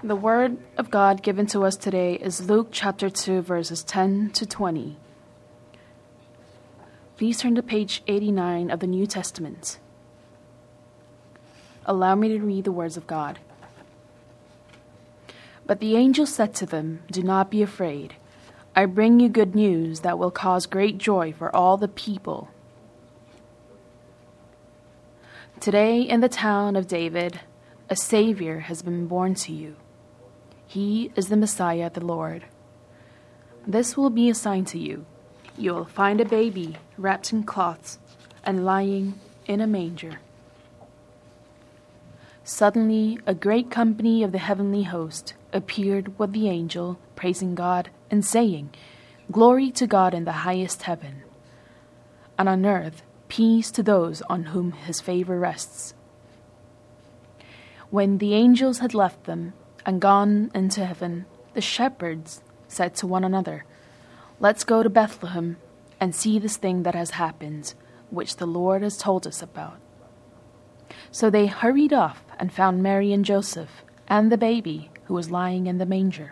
The word of God given to us today is Luke chapter 2, verses 10 to 20. Please turn to page 89 of the New Testament. Allow me to read the words of God. But the angel said to them, "Do not be afraid. I bring you good news that will cause great joy for all the people. Today in the town of David, a Savior has been born to you. He is the Messiah, the Lord. This will be a sign to you. You will find a baby wrapped in cloths and lying in a manger." Suddenly, a great company of the heavenly host appeared with the angel, praising God and saying, "Glory to God in the highest heaven, and on earth peace to those on whom his favor rests." When the angels had left them and gone into heaven, the shepherds said to one another, "Let's go to Bethlehem and see this thing that has happened, which the Lord has told us about." So they hurried off and found Mary and Joseph and the baby who was lying in the manger.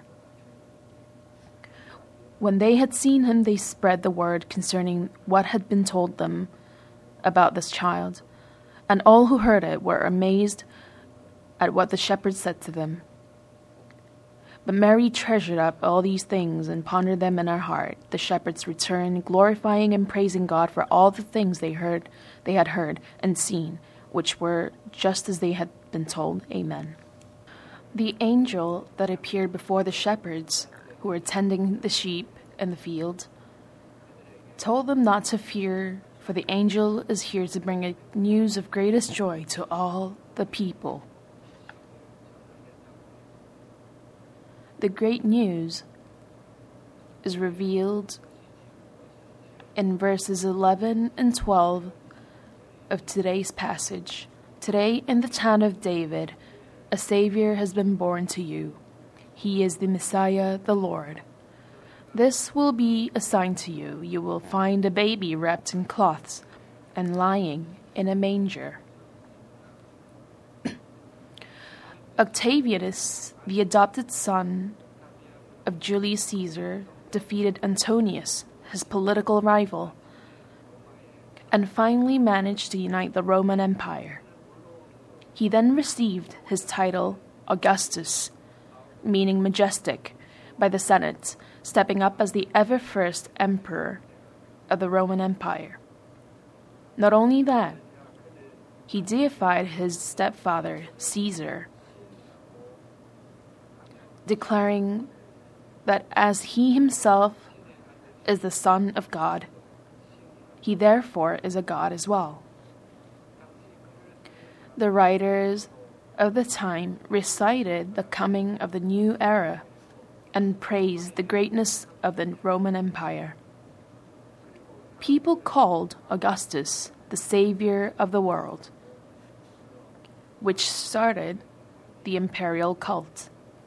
When they had seen him, they spread the word concerning what had been told them about this child, and all who heard it were amazed at what the shepherds said to them. But Mary treasured up all these things and pondered them in her heart. The shepherds returned, glorifying and praising God for all the things they had heard and seen, which were just as they had been told. Amen. The angel that appeared before the shepherds who were tending the sheep in the field told them not to fear, for the angel is here to bring a news of greatest joy to all the people. The great news is revealed in verses 11 and 12 of today's passage. Today in the town of David, a Savior has been born to you. He is the Messiah, the Lord. This will be a sign to you. You will find a baby wrapped in cloths and lying in a manger. Octavianus, the adopted son of Julius Caesar, defeated Antonius, his political rival, and finally managed to unite the Roman Empire. He then received his title Augustus, meaning majestic, by the Senate, stepping up as the ever-first emperor of the Roman Empire. Not only that, he deified his stepfather, Caesar, declaring that as he himself is the Son of God, he therefore is a God as well. The writers of the time recited the coming of the new era and praised the greatness of the Roman Empire. People called Augustus the Savior of the world, which started the imperial cult.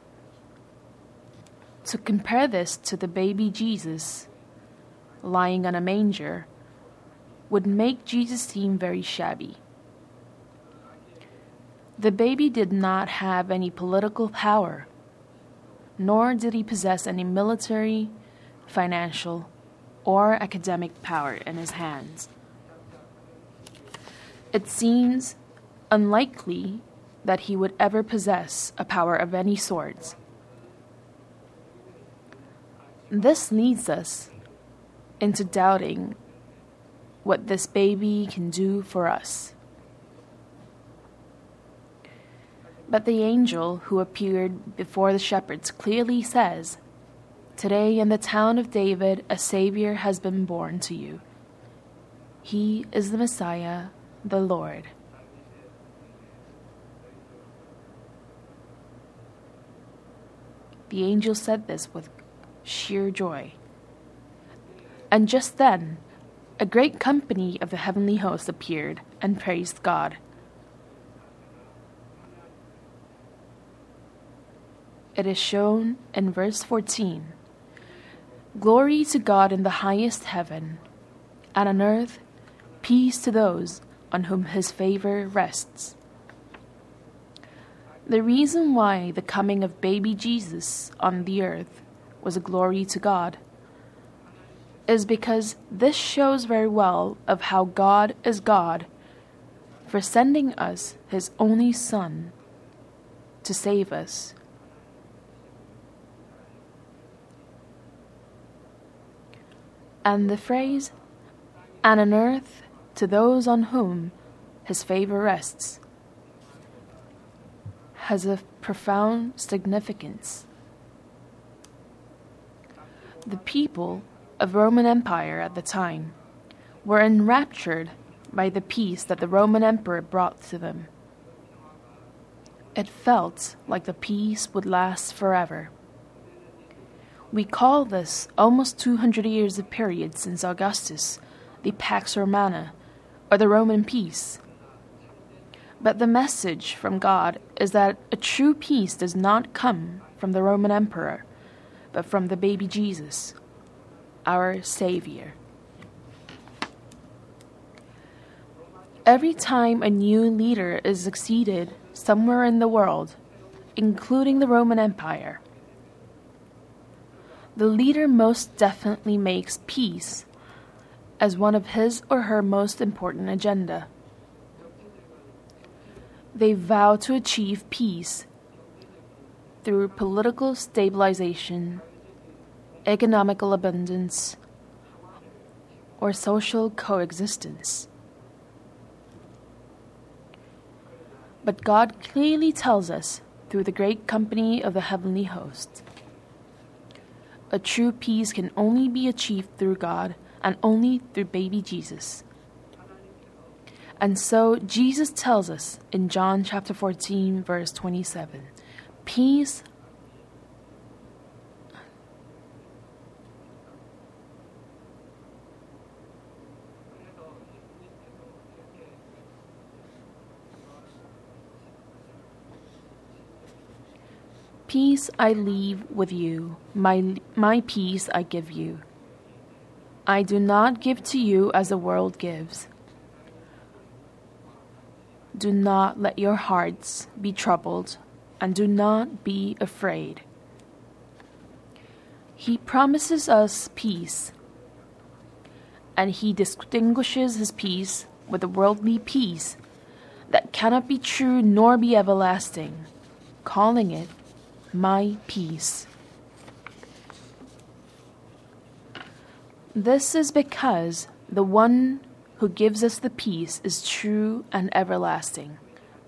To compare this to the baby Jesus lying on a manger would make Jesus seem very shabby. The baby did not have any political power, nor did he possess any military, financial, or academic power in his hands. It seems unlikely that he would ever possess a power of any sort. This leads us into doubting what this baby can do for us. But the angel who appeared before the shepherds clearly says, "Today in the town of David, a Savior has been born to you. He is the Messiah, the Lord." The angel said this with sheer joy. And just then, a great company of the heavenly host appeared and praised God. It is shown in verse 14. "Glory to God in the highest heaven, and on earth peace to those on whom his favor rests." The reason why the coming of baby Jesus on the earth was a glory to God is because this shows very well of how God is God for sending us his only Son to save us. And the phrase, "and on earth to those on whom his favor rests," has a profound significance. The people of Roman Empire at the time were enraptured by the peace that the Roman Emperor brought to them. It felt like the peace would last forever. We call this almost 200 years of period since Augustus, the Pax Romana, or the Roman peace. But the message from God is that a true peace does not come from the Roman Emperor, but from the baby Jesus, our Savior. Every time a new leader is succeeded somewhere in the world, including the Roman Empire, the leader most definitely makes peace as one of his or her most important agenda. They vow to achieve peace through political stabilization, economical abundance, or social coexistence. But God clearly tells us through the great company of the heavenly host, a true peace can only be achieved through God and only through baby Jesus. And so Jesus tells us in John chapter 14, verse 27, peace I leave with you, my peace I give you. I do not give to you as the world gives. Do not let your hearts be troubled, and do not be afraid. He promises us peace, and he distinguishes his peace with the worldly peace that cannot be true nor be everlasting, calling it my peace. This is because the one who gives us the peace is true and everlasting.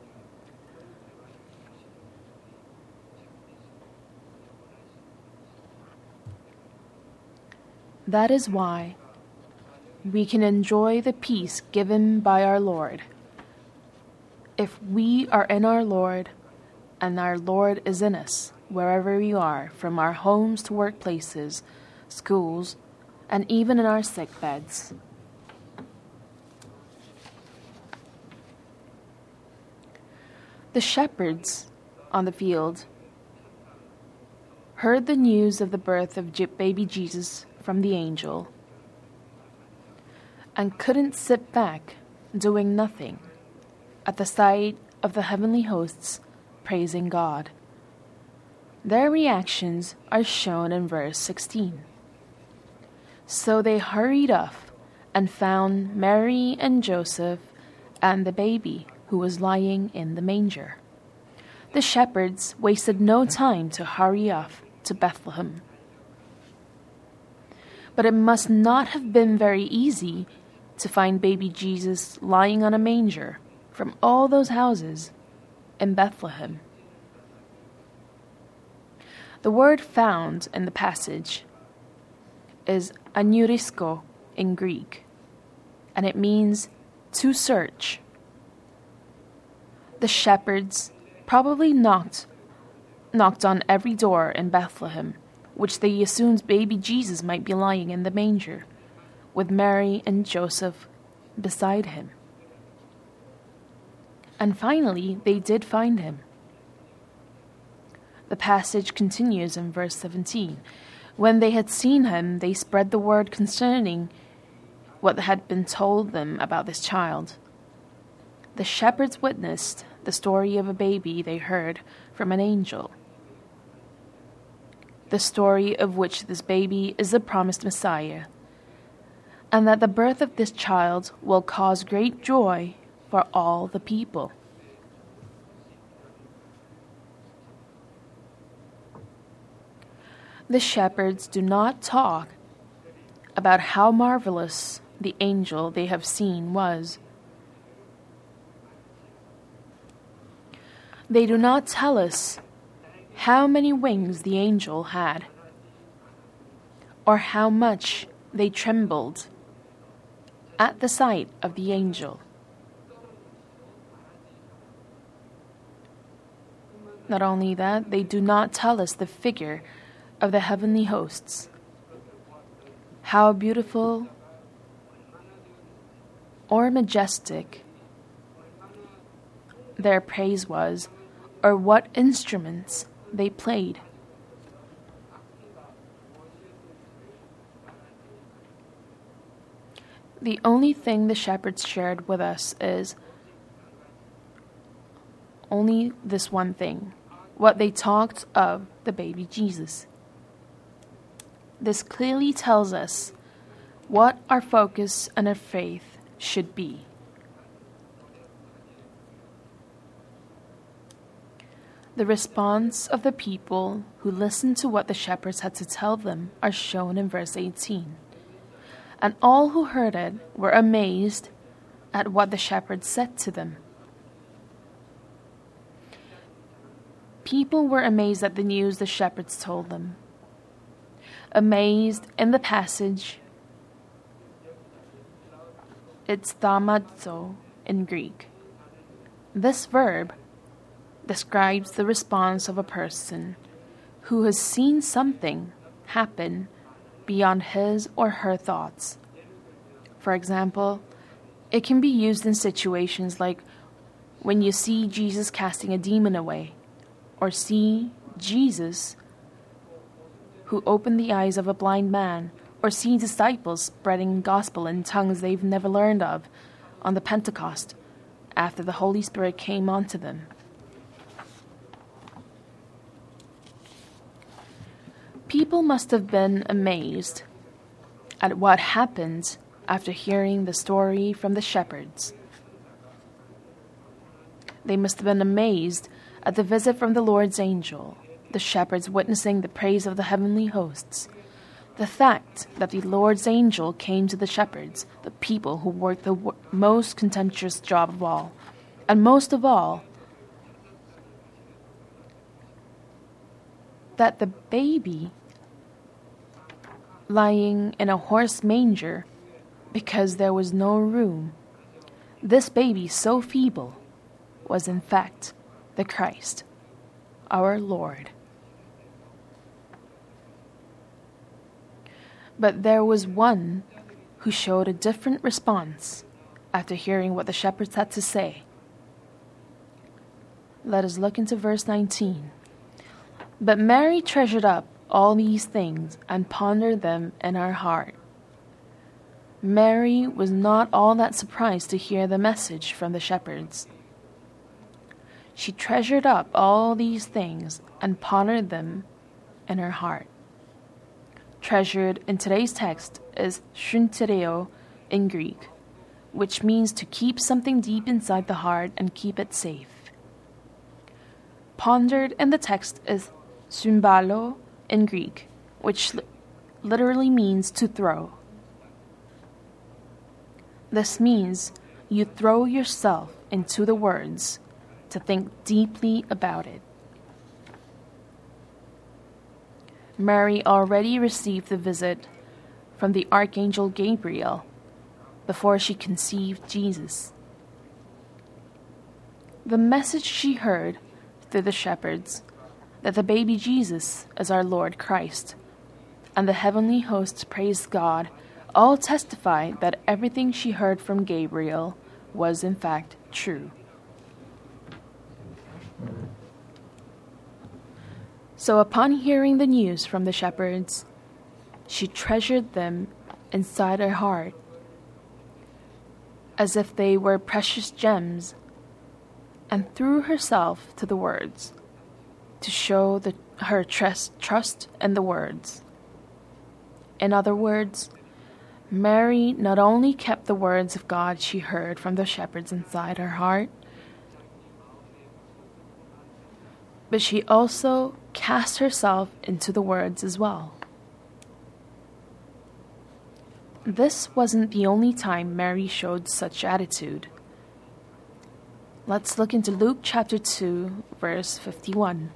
That is why we can enjoy the peace given by our Lord. If we are in our Lord, and our Lord is in us, wherever we are, from our homes to workplaces, schools, and even in our sick beds. The shepherds on the field heard the news of the birth of baby Jesus from the angel and couldn't sit back doing nothing at the sight of the heavenly hosts praising God. Their reactions are shown in verse 16. So they hurried off and found Mary and Joseph and the baby who was lying in the manger. The shepherds wasted no time to hurry off to Bethlehem. But it must not have been very easy to find baby Jesus lying on a manger from all those houses in Bethlehem. The word found in the passage is aneurisko in Greek, and it means to search. The shepherds probably knocked on every door in Bethlehem, which they assumed baby Jesus might be lying in the manger, with Mary and Joseph beside him. And finally, they did find him. The passage continues in verse 17. When they had seen him, they spread the word concerning what had been told them about this child. The shepherds witnessed the story of a baby they heard from an angel. The story of which this baby is the promised Messiah, and that the birth of this child will cause great joy for all the people. The shepherds do not talk about how marvelous the angel they have seen was. They do not tell us how many wings the angel had, or how much they trembled at the sight of the angel. Not only that, they do not tell us the figure of the heavenly hosts, how beautiful or majestic their praise was, or what instruments they played. The only thing the shepherds shared with us is only this one thing, what they talked of the baby Jesus. This clearly tells us what our focus and our faith should be. The response of the people who listened to what the shepherds had to tell them are shown in verse 18. And all who heard it were amazed at what the shepherds said to them. People were amazed at the news the shepherds told them. Amazed in the passage, it's thaumazo in Greek. This verb describes the response of a person who has seen something happen beyond his or her thoughts. For example, it can be used in situations like when you see Jesus casting a demon away, or see Jesus who opened the eyes of a blind man, or see disciples spreading gospel in tongues they've never learned of on the Pentecost after the Holy Spirit came onto them. People must have been amazed at what happened after hearing the story from the shepherds. They must have been amazed at the visit from the Lord's angel, the shepherds witnessing the praise of the heavenly hosts, the fact that the Lord's angel came to the shepherds, the people who worked the most contentious job of all, and most of all, that the baby lying in a horse manger because there was no room, this baby so feeble, was in fact the Christ, our Lord. But there was one who showed a different response after hearing what the shepherds had to say. Let us look into verse 19. But Mary treasured up all these things and pondered them in her heart. Mary was not all that surprised to hear the message from the shepherds. She treasured up all these things and pondered them in her heart. Treasured in today's text is shuntereo in Greek, which means to keep something deep inside the heart and keep it safe. Pondered in the text is symbalo in Greek, which literally means to throw. This means you throw yourself into the words to think deeply about it. Mary already received the visit from the Archangel Gabriel before she conceived Jesus. The message she heard through the shepherds, that the baby Jesus is our Lord Christ, and the heavenly hosts praised God, all testify that everything she heard from Gabriel was in fact true. So upon hearing the news from the shepherds, she treasured them inside her heart, as if they were precious gems and threw herself to the words to show her trust in the words. In other words, Mary not only kept the words of God she heard from the shepherds inside her heart, but she also cast herself into the words as well. This wasn't the only time Mary showed such attitude. Let's look into Luke chapter 2, verse 51.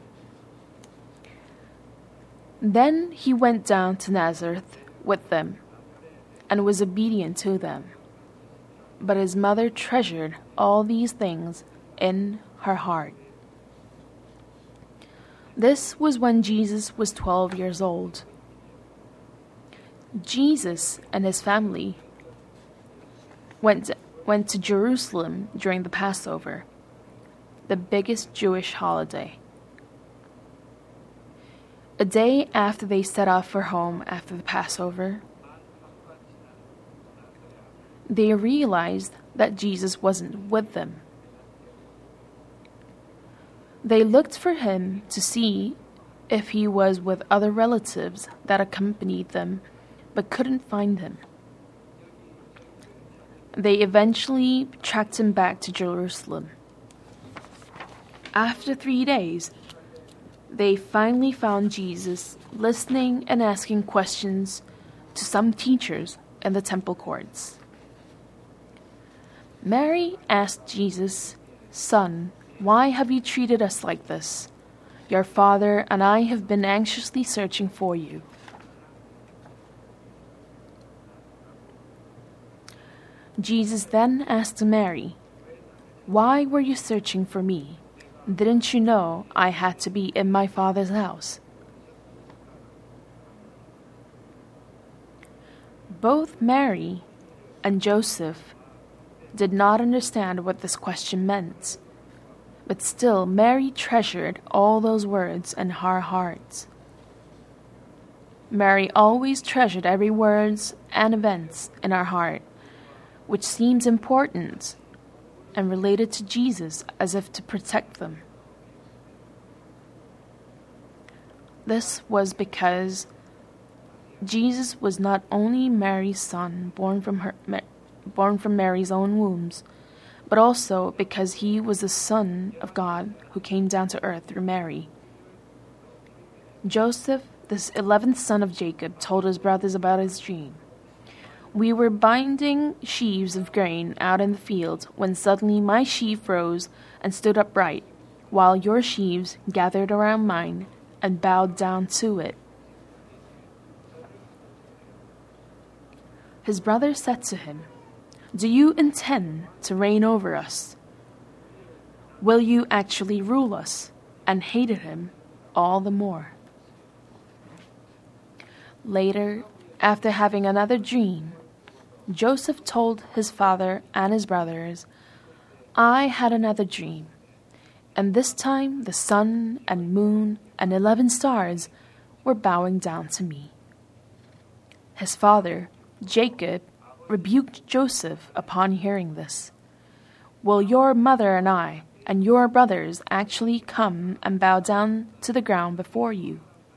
Then he went down to Nazareth with them, and was obedient to them. But his mother treasured all these things in her heart. This was when Jesus was 12 years old. Jesus and his family went to Jerusalem during the Passover, the biggest Jewish holiday. A day after they set off for home after the Passover, they realized that Jesus wasn't with them. They looked for him to see if he was with other relatives that accompanied them, but couldn't find him. They eventually tracked him back to Jerusalem. After 3 days, they finally found Jesus listening and asking questions to some teachers in the temple courts. Mary asked Jesus, "Son, why have you treated us like this? Your father and I have been anxiously searching for you." Jesus then asked Mary, "Why were you searching for me? Didn't you know I had to be in my Father's house?" Both Mary and Joseph did not understand what this question meant, but still Mary treasured all those words in her heart. Mary always treasured every words and events in her heart, which seems important and related to Jesus, as if to protect them. This was because Jesus was not only Mary's son, born from Mary's own wombs, but also because he was the Son of God who came down to earth through Mary. Joseph, the 11th son of Jacob, told his brothers about his dream. "We were binding sheaves of grain out in the field when suddenly my sheaf rose and stood upright, while your sheaves gathered around mine and bowed down to it." His brothers said to him, "Do you intend to reign over us? Will you actually rule us?" And hated him all the more. Later, after having another dream, Joseph told his father and his brothers, "I had another dream, and this time the sun and moon and 11 stars were bowing down to me." His father, Jacob, rebuked Joseph upon hearing this. "Will your mother and I and your brothers actually come and bow down to the ground before you?"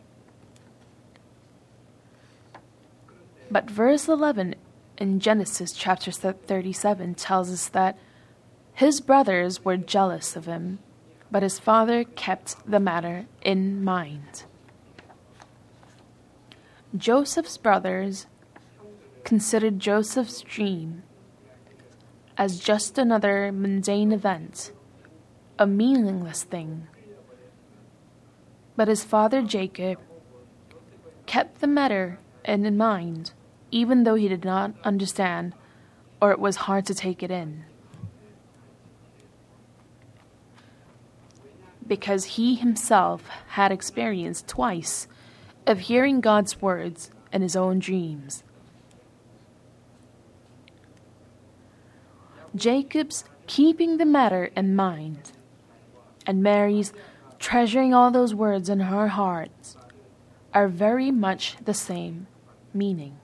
But verse 11 in Genesis chapter 37 tells us that his brothers were jealous of him, but his father kept the matter in mind. Joseph's brothers considered Joseph's dream as just another mundane event, a meaningless thing. But his father Jacob kept the matter in mind, even though he did not understand, or it was hard to take it in. Because he himself had experienced twice of hearing God's words in his own dreams. Jacob's keeping the matter in mind, and Mary's treasuring all those words in her heart, are very much the same meaning.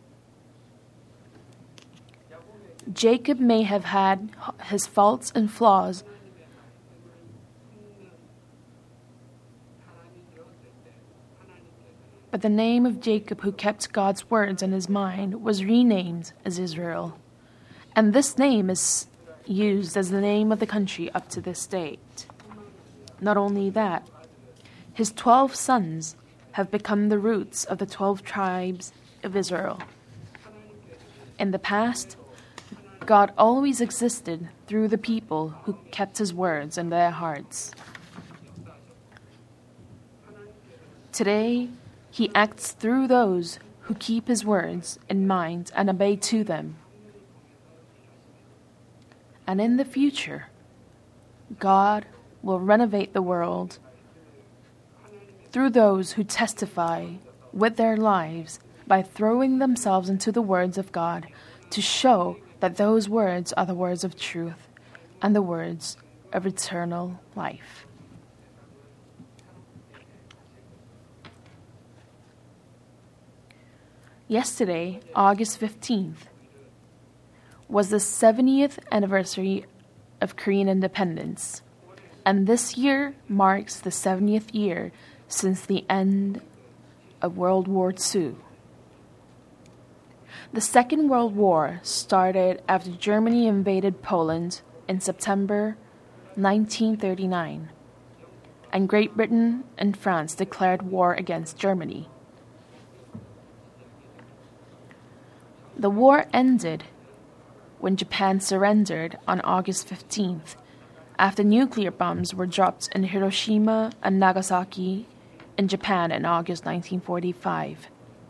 Jacob may have had his faults and flaws, But the name of Jacob, who kept God's words in his mind, was renamed as Israel. And this name is used as the name of the country up to this date. Not only that, his 12 sons have become the roots of the 12 tribes of Israel. In the past, God always existed through the people who kept his words in their hearts. Today, he acts through those who keep his words in mind and obey to them. And in the future, God will renovate the world through those who testify with their lives by throwing themselves into the words of God to show that those words are the words of truth and the words of eternal life. Yesterday, August 15th, was the 70th anniversary of Korean independence, and this year marks the 70th year since the end of World War II. The Second World War started after Germany invaded Poland in September 1939, and Great Britain and France declared war against Germany. The war ended when Japan surrendered on August 15th, after nuclear bombs were dropped in Hiroshima and Nagasaki in Japan in August 1945.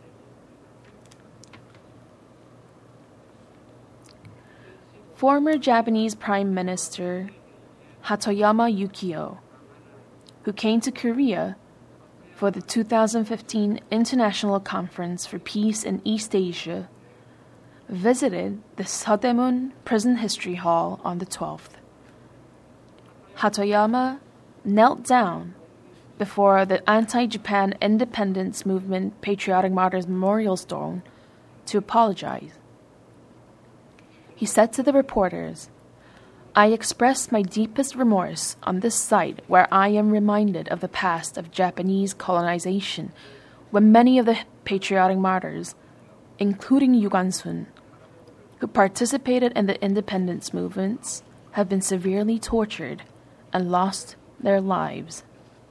Former Japanese Prime Minister Hatoyama Yukio, who came to Korea for the 2015 International Conference for Peace in East Asia, visited the Sodaemun Prison History Hall on the 12th. Hatoyama knelt down before the anti-Japan independence movement Patriotic Martyrs Memorial Stone to apologize. He said to the reporters, "I express my deepest remorse on this site where I am reminded of the past of Japanese colonization, when many of the patriotic martyrs, including Yu Gwan-sun, who participated in the independence movements, have been severely tortured and lost their lives."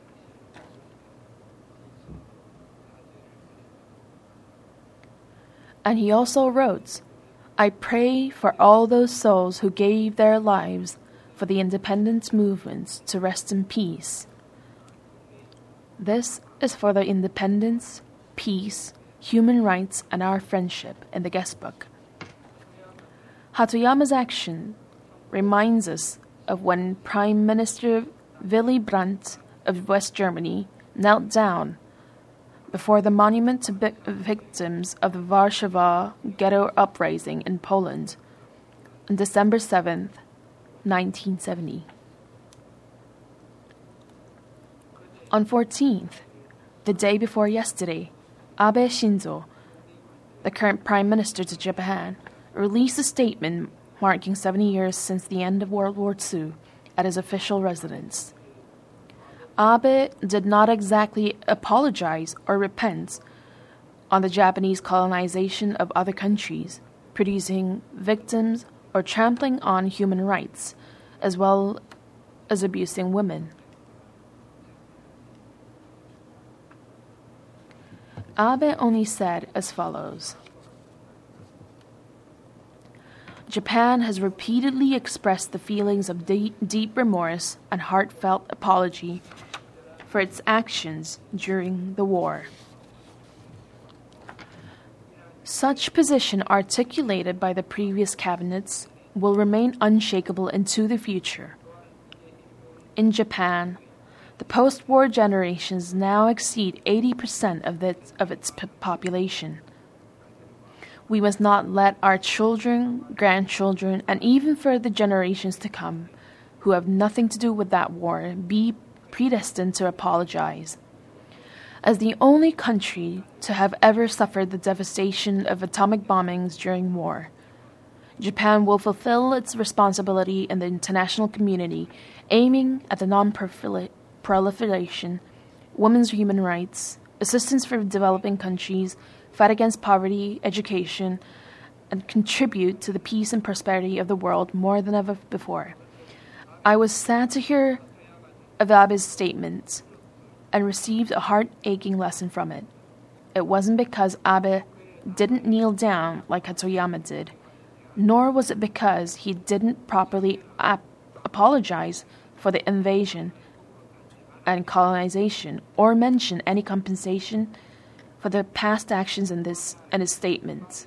And he also wrote, "I pray for all those souls who gave their lives for the independence movements to rest in peace. This is for the independence, peace, human rights, and our friendship in the guest book." Hatoyama's action reminds us of when Prime Minister Willy Brandt of West Germany knelt down before the monument to victims of the Warsaw Ghetto Uprising in Poland on December 7th, 1970. On 14th, the day before yesterday, Abe Shinzo, the current Prime Minister to Japan, released a statement marking 70 years since the end of World War II at his official residence. Abe did not exactly apologize or repent on the Japanese colonization of other countries, producing victims or trampling on human rights, as well as abusing women. Abe only said as follows: "Japan has repeatedly expressed the feelings of deep remorse and heartfelt apology for its actions during the war. Such position articulated by the previous cabinets will remain unshakable into the future. In Japan, the post-war generations now exceed 80% of its population. We must not let our children, grandchildren, and even further generations to come, who have nothing to do with that war, be predestined to apologize. As the only country to have ever suffered the devastation of atomic bombings during war, Japan will fulfill its responsibility in the international community, aiming at the non-proliferation, women's human rights, assistance for developing countries, fight against poverty, education, and contribute to the peace and prosperity of the world more than ever before. I was sad to hear of Abe's statement and received a heart-aching lesson from it. It wasn't because Abe didn't kneel down like Hatoyama did, nor was it because he didn't properly apologize for the invasion and colonization or mention any compensation for the past actions in his statements.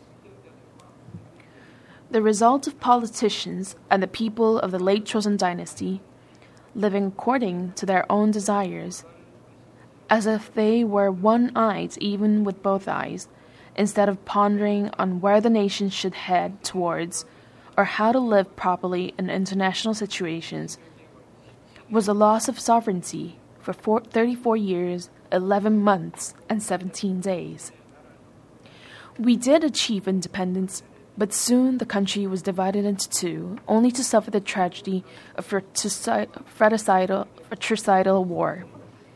The result of politicians and the people of the late Joseon dynasty living according to their own desires, as if they were one-eyed even with both eyes, instead of pondering on where the nation should head towards or how to live properly in international situations, was a loss of sovereignty for 34 years, 11 months, and 17 days. We did achieve independence, but soon the country was divided into two, only to suffer the tragedy of fratricidal war.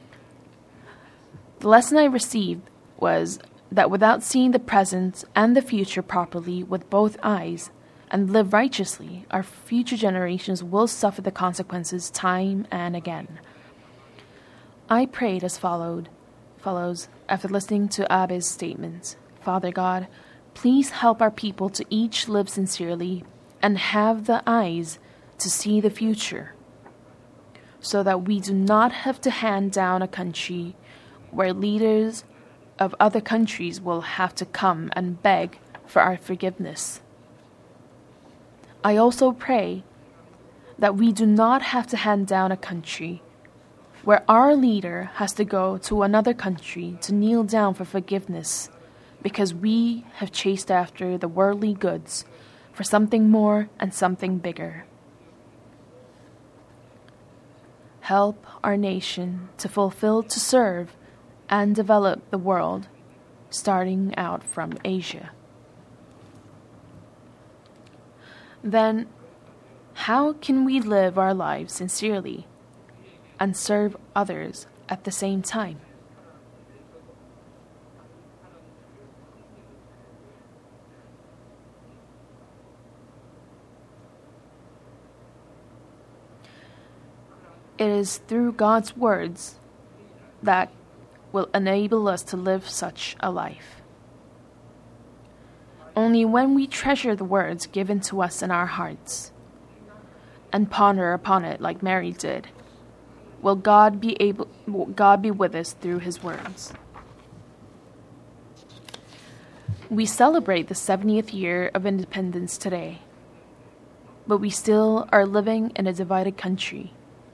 The lesson I received was that without seeing the present and the future properly with both eyes and live righteously, our future generations will suffer the consequences time and again. I prayed as follows after listening to Abe's statements. Father God, please help our people to each live sincerely and have the eyes to see the future, so that we do not have to hand down a country where leaders of other countries will have to come and beg for our forgiveness. I also pray that we do not have to hand down a country where our leader has to go to another country to kneel down for forgiveness because we have chased after the worldly goods for something more and something bigger. Help our nation to serve and develop the world, starting out from Asia. Then, how can we live our lives sincerely and serve others at the same time? It is through God's words that will enable us to live such a life. Only when we treasure the words given to us in our hearts and ponder upon it like Mary did, will God be with us through his words. We celebrate the 70th year of independence today, but we still are living in a divided country.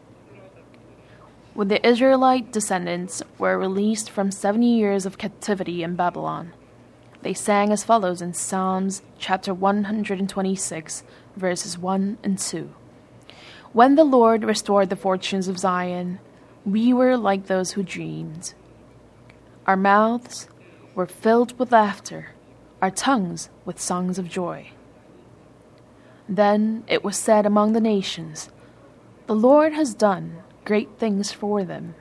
When the Israelite descendants were released from 70 years of captivity in Babylon, they sang as follows in Psalms chapter 126, verses 1 and 2. When the Lord restored the fortunes of Zion, we were like those who dreamed. Our mouths were filled with laughter, our tongues with songs of joy. Then it was said among the nations, the Lord has done great things for them.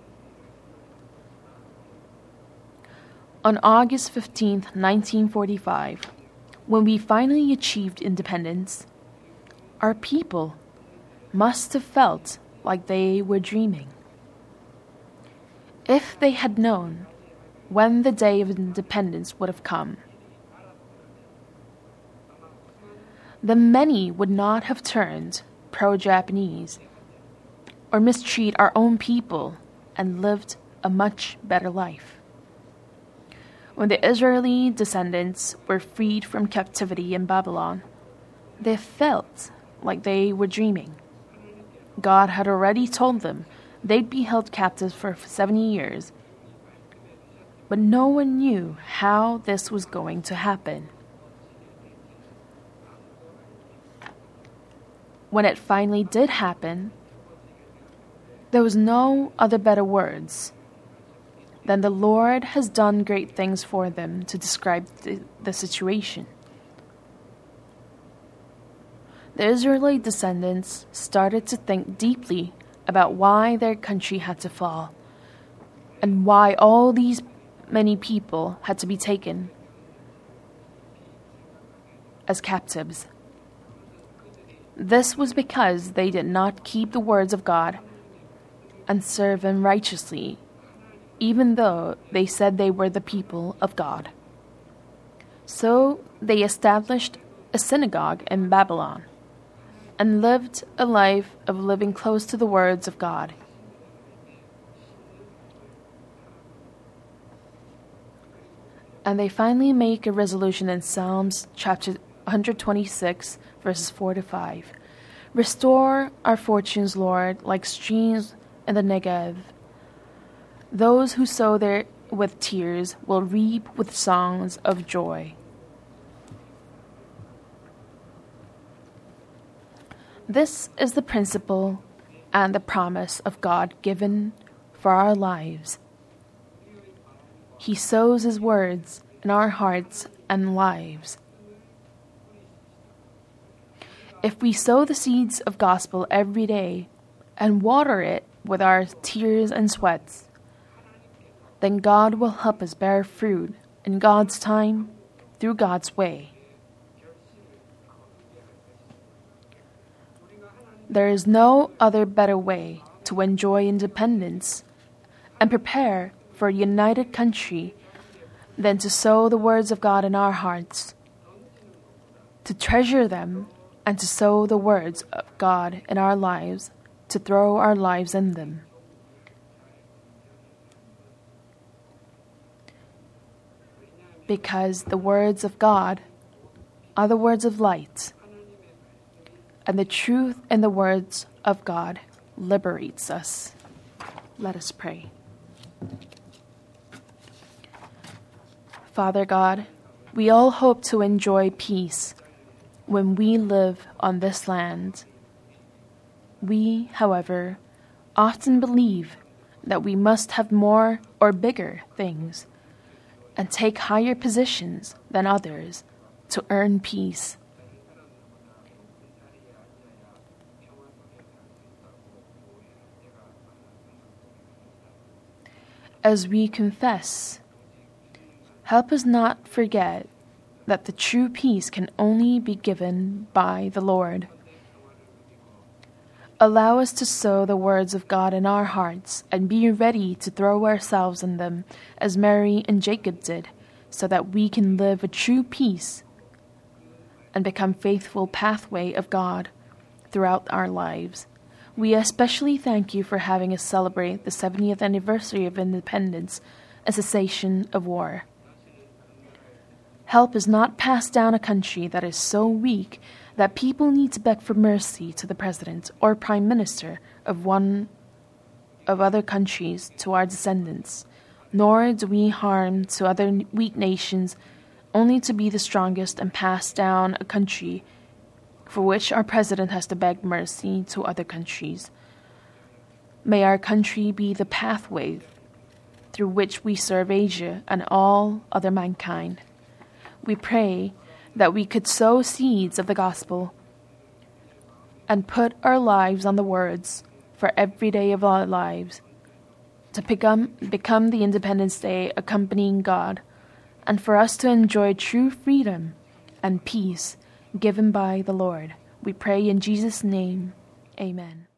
On August 15, 1945, when we finally achieved independence, our people must have felt like they were dreaming. If they had known when the day of independence would have come, then many would not have turned pro-Japanese or mistreat our own people and lived a much better life. When the Israeli descendants were freed from captivity in Babylon, they felt like they were dreaming. God had already told them they'd be held captive for 70 years, but no one knew how this was going to happen. When it finally did happen, there was no other better words than the Lord has done great things for them to describe the situation. The Israelite descendants started to think deeply about why their country had to fall and why all these many people had to be taken as captives. This was because they did not keep the words of God and serve Him righteously, even though they said they were the people of God. So they established a synagogue in Babylon and lived a life of living close to the words of God. And they finally make a resolution in Psalms chapter 126, verses 4 to 5. Restore our fortunes, Lord, like streams in the Negev. Those who sow there with tears will reap with songs of joy. This is the principle and the promise of God given for our lives. He sows His words in our hearts and lives. If we sow the seeds of gospel every day and water it with our tears and sweats, then God will help us bear fruit in God's time, through God's way. There is no other better way to enjoy independence and prepare for a united country than to sow the words of God in our hearts, to treasure them, and to sow the words of God in our lives, to throw our lives in them. Because the words of God are the words of light, and the truth in the words of God liberates us. Let us pray. Father God, we all hope to enjoy peace when we live on this land. We, however, often believe that we must have more or bigger things and take higher positions than others to earn peace. As we confess, help us not forget that the true peace can only be given by the Lord. Allow us to sow the words of God in our hearts and be ready to throw ourselves in them as Mary and Jacob did, so that we can live a true peace and become faithful pathway of God throughout our lives. We especially thank you for having us celebrate the 70th anniversary of independence and cessation of war. Help us not pass down a country that is so weak that people need to beg for mercy to the president or prime minister of one of other countries to our descendants, nor do we harm to other weak nations only to be the strongest and pass down a country for which our president has to beg mercy to other countries. May our country be the pathway through which we serve Asia and all other mankind. We pray that we could sow seeds of the gospel and put our lives on the words for every day of our lives to become the Independence Day accompanying God, and for us to enjoy true freedom and peace given by the Lord. We pray in Jesus' name. Amen.